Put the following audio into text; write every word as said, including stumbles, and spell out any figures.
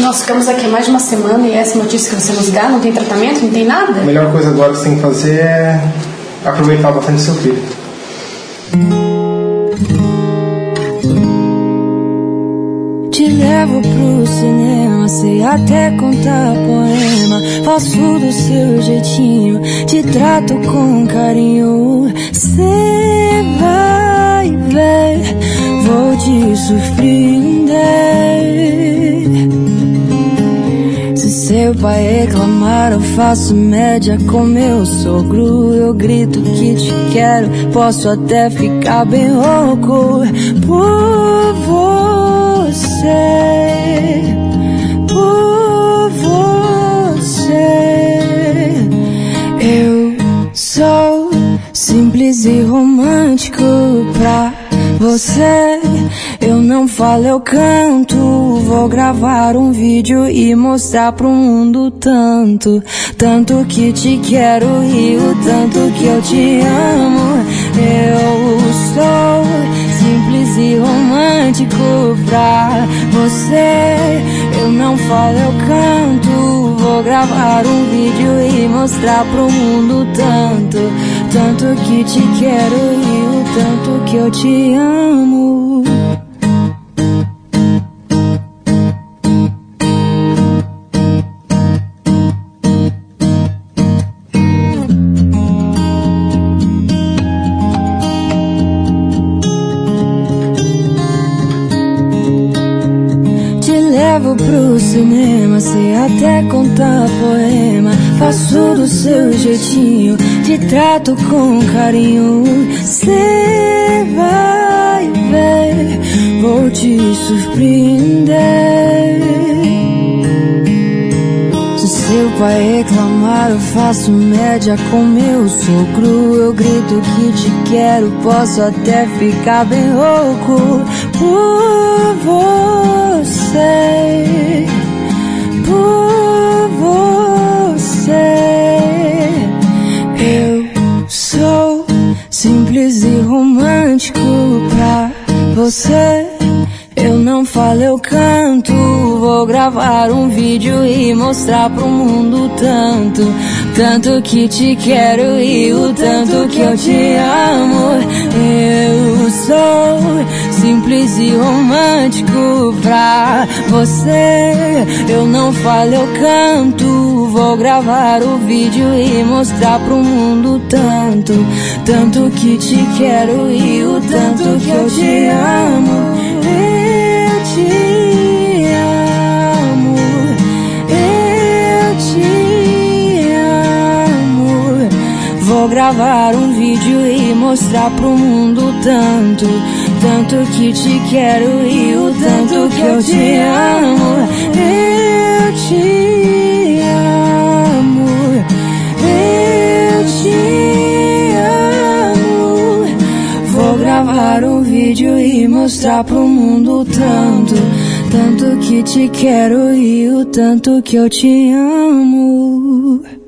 Nós ficamos aqui há mais de uma semana e essa notícia que você nos dá, não tem tratamento, não tem nada? A melhor coisa agora que você tem que fazer é aproveitar bastante seu filho. Te levo pro cinema, sei até contar poema. Faço do seu jeitinho, te trato com carinho. Cê vai ver, vou te surpreender. Se seu pai reclamar, eu faço média com meu sogro. Eu grito que te quero, posso até ficar bem louco por você, por você. Eu sou simples e romântico pra você. Eu não falo, eu canto. Vou gravar um vídeo e mostrar pro mundo tanto, tanto que te quero e o tanto que eu te amo. Eu sou simples e romântico pra você. Eu não falo, eu canto. Vou gravar um vídeo e mostrar pro mundo tanto, tanto que te quero e o tanto que eu te amo. Levo pro cinema, sei até contar poema. Faço do seu jeitinho, te trato com carinho. Cê vai ver, vou te surpreender. Se seu pai reclamar, eu faço média com meu sogro. Eu grito que te quero, posso até ficar bem louco por você, por você. Eu sou simples e romântico pra você. Eu não falo, eu canto. Vou gravar um vídeo e mostrar pro mundo tanto, tanto que te quero e o tanto que eu te amo. Eu sou simples e romântico pra você. Eu não falo, eu canto. Vou gravar o vídeo e mostrar pro mundo tanto, tanto que te quero e o tanto que eu te amo. Eu te amo, eu te amo. Vou gravar um vídeo e mostrar pro mundo tanto, tanto que te quero e o tanto que eu te amo. Eu te amo, eu te amo. Vou gravar um vídeo e mostrar pro mundo tanto, tanto que te quero e o tanto que eu te amo.